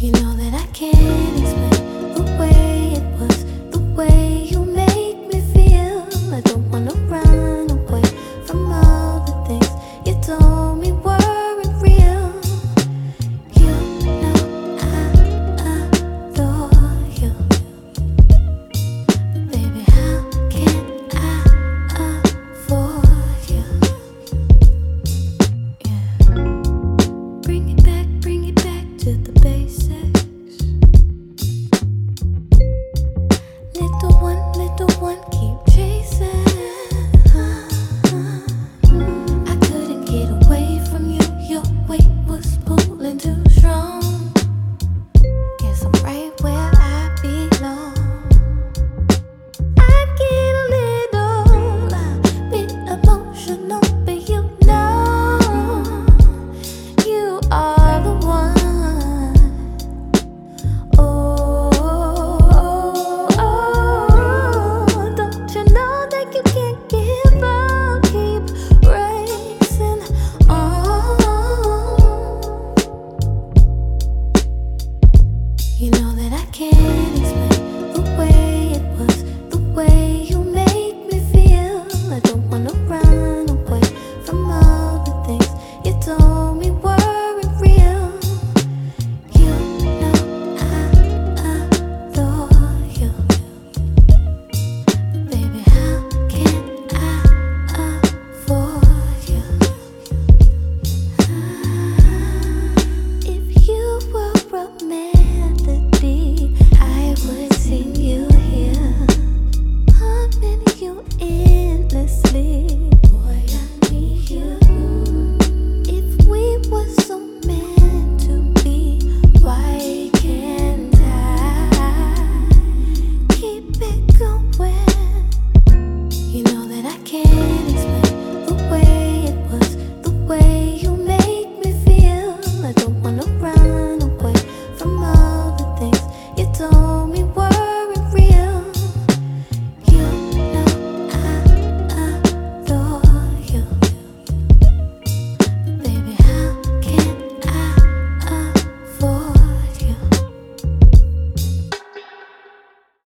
You know that I can't explain the way it was, the way you make me feel. I don't wanna run away from all the things you told me weren't real. You know I adore you, but baby, how can I afford you? Yeah. Bring it back to the basics. Little one, keep chasing. I couldn't get away from you. Your weight was pulling too strong. Guess I'm right where I belong. I get a bit emotional, but you know you are the one. Don't you know that you can't give up? Keep racing on. You know that I can't